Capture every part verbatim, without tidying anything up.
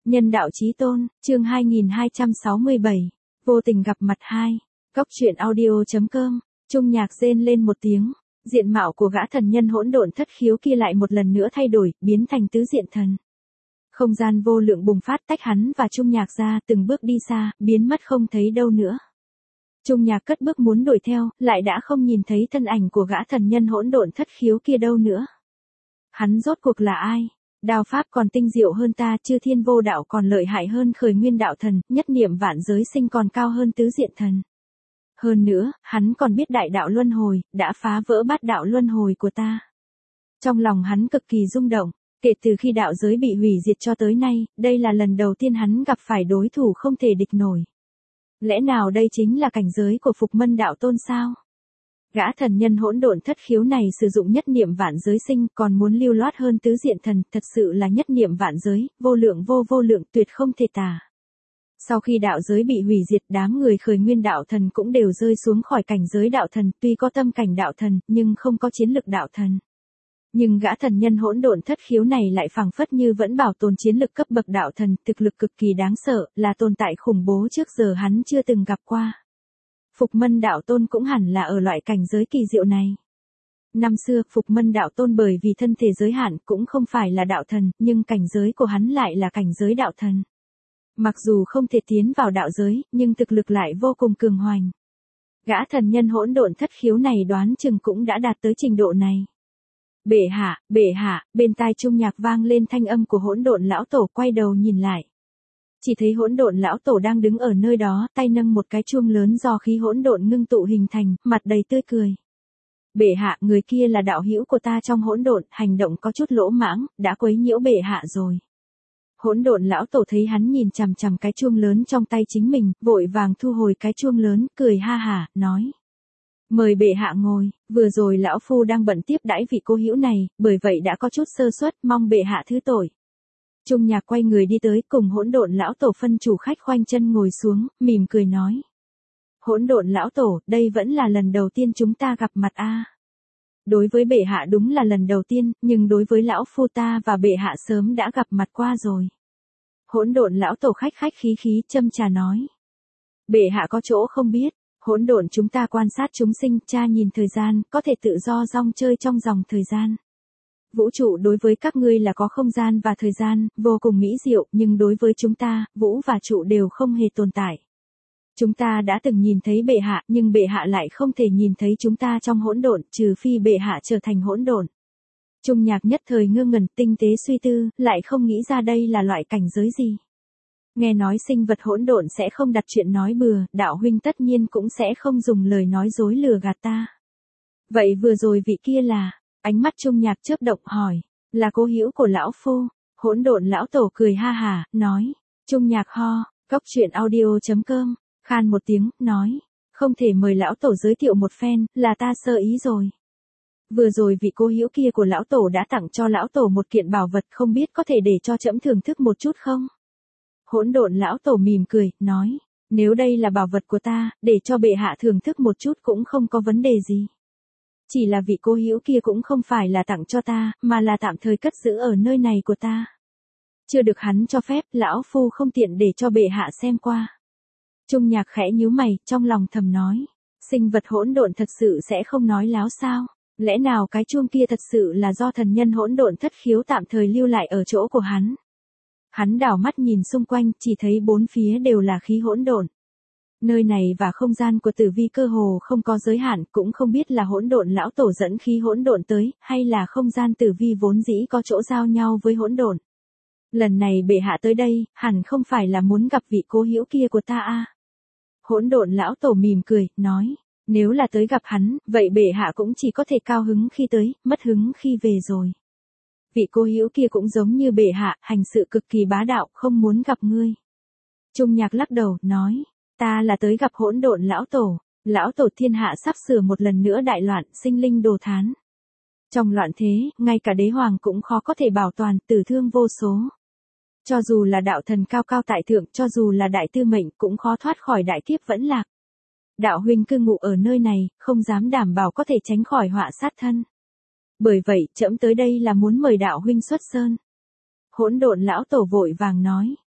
Nhân đạo chí tôn, chương hai nghìn hai trăm sáu mươi bảy, vô tình gặp mặt hai. Cốc truyện audio chấm com, Trung Nhạc rên lên một tiếng, diện mạo của gã thần nhân hỗn độn thất khiếu kia lại một lần nữa thay đổi, biến thành tứ diện thần. Không gian vô lượng bùng phát tách hắn và Trung Nhạc ra, từng bước đi xa, biến mất không thấy đâu nữa. Trung Nhạc cất bước muốn đuổi theo, lại đã không nhìn thấy thân ảnh của gã thần nhân hỗn độn thất khiếu kia đâu nữa. Hắn rốt cuộc là ai? Đao pháp còn tinh diệu hơn ta, chư thiên vô đạo còn lợi hại hơn khởi nguyên đạo thần, nhất niệm vạn giới sinh còn cao hơn tứ diện thần. Hơn nữa, hắn còn biết đại đạo luân hồi, đã phá vỡ bát đạo luân hồi của ta. Trong lòng hắn cực kỳ rung động, kể từ khi đạo giới bị hủy diệt cho tới nay, đây là lần đầu tiên hắn gặp phải đối thủ không thể địch nổi. Lẽ nào đây chính là cảnh giới của Phục Mân đạo tôn sao? Gã thần nhân hỗn độn thất khiếu này sử dụng nhất niệm vạn giới sinh, còn muốn lưu loát hơn tứ diện thần, thật sự là nhất niệm vạn giới, vô lượng vô vô lượng, tuyệt không thể tả. Sau khi đạo giới bị hủy diệt, đám người khởi nguyên đạo thần cũng đều rơi xuống khỏi cảnh giới đạo thần, tuy có tâm cảnh đạo thần, nhưng không có chiến lực đạo thần. Nhưng gã thần nhân hỗn độn thất khiếu này lại phảng phất như vẫn bảo tồn chiến lực cấp bậc đạo thần, thực lực cực kỳ đáng sợ, là tồn tại khủng bố trước giờ hắn chưa từng gặp qua. Phục Mân đạo tôn cũng hẳn là ở loại cảnh giới kỳ diệu này. Năm xưa, Phục Mân đạo tôn bởi vì thân thể giới hạn cũng không phải là đạo thần, nhưng cảnh giới của hắn lại là cảnh giới đạo thần. Mặc dù không thể tiến vào đạo giới, nhưng thực lực lại vô cùng cường hoành. Gã thần nhân hỗn độn thất khiếu này đoán chừng cũng đã đạt tới trình độ này. Bệ hạ, bệ hạ, bên tai Trung Nhạc vang lên thanh âm của hỗn độn lão tổ, quay đầu nhìn lại. Chỉ thấy hỗn độn lão tổ đang đứng ở nơi đó, tay nâng một cái chuông lớn do khí hỗn độn ngưng tụ hình thành, mặt đầy tươi cười. Bệ hạ, người kia là đạo hữu của ta trong hỗn độn, hành động có chút lỗ mãng, đã quấy nhiễu bệ hạ rồi. Hỗn độn lão tổ thấy hắn nhìn chằm chằm cái chuông lớn trong tay chính mình, vội vàng thu hồi cái chuông lớn, cười ha hả, nói: "Mời bệ hạ ngồi, vừa rồi lão phu đang bận tiếp đãi vị cô hữu này, bởi vậy đã có chút sơ suất, mong bệ hạ thứ tội." Trung Nhạc quay người đi tới, cùng hỗn độn lão tổ phân chủ khách khoanh chân ngồi xuống, mỉm cười nói: "Hỗn độn lão tổ, đây vẫn là lần đầu tiên chúng ta gặp mặt a." Đối với bệ hạ đúng là lần đầu tiên, nhưng đối với lão phu ta và bệ hạ sớm đã gặp mặt qua rồi. Hỗn độn lão tổ khách khách khí khí châm trà nói: "Bệ hạ có chỗ không biết, hỗn độn chúng ta quan sát chúng sinh, tra nhìn thời gian, có thể tự do rong chơi trong dòng thời gian. Vũ trụ đối với các ngươi là có không gian và thời gian, vô cùng mỹ diệu, nhưng đối với chúng ta, vũ và trụ đều không hề tồn tại. Chúng ta đã từng nhìn thấy bệ hạ, nhưng bệ hạ lại không thể nhìn thấy chúng ta trong hỗn độn, trừ phi bệ hạ trở thành hỗn độn." Trung Nhạc nhất thời ngơ ngẩn, tinh tế suy tư, lại không nghĩ ra đây là loại cảnh giới gì. Nghe nói sinh vật hỗn độn sẽ không đặt chuyện nói bừa, đạo huynh tất nhiên cũng sẽ không dùng lời nói dối lừa gạt ta. Vậy vừa rồi vị kia là? Ánh mắt Trung Nhạc chớp động hỏi. Là cô hữu của lão phu. Hỗn độn lão tổ cười ha hả, nói. Trung Nhạc ho, cốc truyện audio chấm com, khan một tiếng, nói. Không thể mời lão tổ giới thiệu một phen, là ta sơ ý rồi. Vừa rồi vị cô hữu kia của lão tổ đã tặng cho lão tổ một kiện bảo vật, không biết có thể để cho trẫm thưởng thức một chút không? Hỗn độn lão tổ mỉm cười, nói. Nếu đây là bảo vật của ta, để cho bệ hạ thưởng thức một chút cũng không có vấn đề gì. Chỉ là vị cô hữu kia cũng không phải là tặng cho ta, mà là tạm thời cất giữ ở nơi này của ta. Chưa được hắn cho phép, lão phu không tiện để cho bệ hạ xem qua. Trung Nhạc khẽ nhíu mày, trong lòng thầm nói. Sinh vật hỗn độn thật sự sẽ không nói láo sao? Lẽ nào cái chuông kia thật sự là do thần nhân hỗn độn thất khiếu tạm thời lưu lại ở chỗ của hắn? Hắn đảo mắt nhìn xung quanh, chỉ thấy bốn phía đều là khí hỗn độn. Nơi này và không gian của tử vi cơ hồ không có giới hạn, cũng không biết là hỗn độn lão tổ dẫn khí hỗn độn tới, hay là không gian tử vi vốn dĩ có chỗ giao nhau với hỗn độn. Lần này bệ hạ tới đây, hẳn không phải là muốn gặp vị cố hữu kia của ta à? Hỗn độn lão tổ mỉm cười, nói. Nếu là tới gặp hắn, vậy bệ hạ cũng chỉ có thể cao hứng khi tới, mất hứng khi về rồi. Vị cô hữu kia cũng giống như bệ hạ, hành sự cực kỳ bá đạo, không muốn gặp ngươi. Trung Nhạc lắc đầu, nói, ta là tới gặp hỗn độn lão tổ, lão tổ thiên hạ sắp sửa một lần nữa đại loạn, sinh linh đồ thán. Trong loạn thế, ngay cả đế hoàng cũng khó có thể bảo toàn, tử thương vô số. Cho dù là đạo thần cao cao tại thượng, cho dù là đại tư mệnh cũng khó thoát khỏi đại kiếp vẫn lạc. Đạo huynh cư ngụ ở nơi này, không dám đảm bảo có thể tránh khỏi họa sát thân. Bởi vậy, trẫm tới đây là muốn mời đạo huynh xuất sơn. Hỗn độn lão tổ vội vàng nói.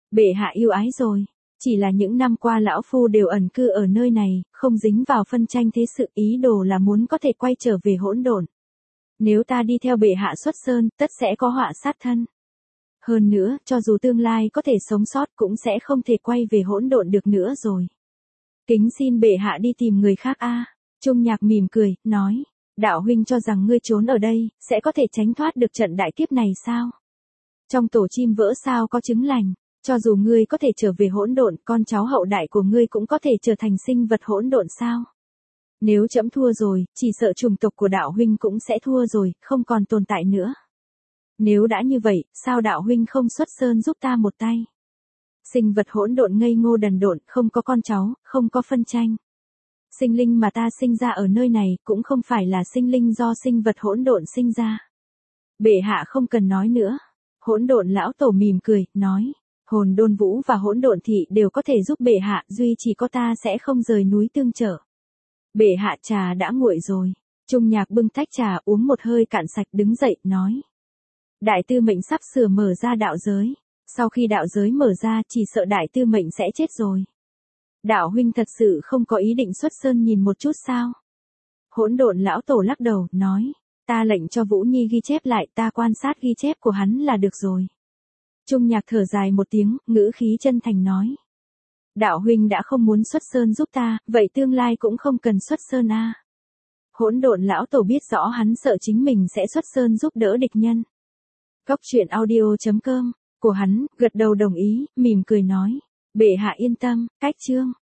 Bệ hạ yêu ái rồi. Chỉ là những năm qua lão phu đều ẩn cư ở nơi này, không dính vào phân tranh thế sự, ý đồ là muốn có thể quay trở về hỗn độn. Nếu ta đi theo bệ hạ xuất sơn, tất sẽ có họa sát thân. Hơn nữa, cho dù tương lai có thể sống sót cũng sẽ không thể quay về hỗn độn được nữa rồi. Kính xin bệ hạ đi tìm người khác a. Trung Nhạc mỉm cười, nói, đạo huynh cho rằng ngươi trốn ở đây, sẽ có thể tránh thoát được trận đại kiếp này sao? Trong tổ chim vỡ sao có trứng lành, cho dù ngươi có thể trở về hỗn độn, con cháu hậu đại của ngươi cũng có thể trở thành sinh vật hỗn độn sao? Nếu trẫm thua rồi, chỉ sợ chủng tộc của đạo huynh cũng sẽ thua rồi, không còn tồn tại nữa. Nếu đã như vậy, sao đạo huynh không xuất sơn giúp ta một tay? Sinh vật hỗn độn ngây ngô đần độn, không có con cháu, không có phân tranh. Sinh linh mà ta sinh ra ở nơi này cũng không phải là sinh linh do sinh vật hỗn độn sinh ra. Bệ hạ không cần nói nữa. Hỗn độn lão tổ mỉm cười, nói, hồn đôn vũ và hỗn độn thị đều có thể giúp bệ hạ, duy chỉ có ta sẽ không rời núi tương trợ. Bệ hạ, trà đã nguội rồi. Trung Nhạc bưng tách trà uống một hơi cạn sạch, đứng dậy, nói. Đại tư mệnh sắp sửa mở ra đạo giới. Sau khi đạo giới mở ra, chỉ sợ đại tư mệnh sẽ chết rồi. Đạo huynh thật sự không có ý định xuất sơn nhìn một chút sao? Hỗn độn lão tổ lắc đầu, nói, ta lệnh cho Vũ Nhi ghi chép lại, ta quan sát ghi chép của hắn là được rồi. Trung Nhạc thở dài một tiếng, ngữ khí chân thành nói. Đạo huynh đã không muốn xuất sơn giúp ta, vậy tương lai cũng không cần xuất sơn a. Hỗn độn lão tổ biết rõ hắn sợ chính mình sẽ xuất sơn giúp đỡ địch nhân. Cốc truyện audio chấm com, của hắn, gật đầu đồng ý, mỉm cười nói. Bệ hạ yên tâm, cách chương.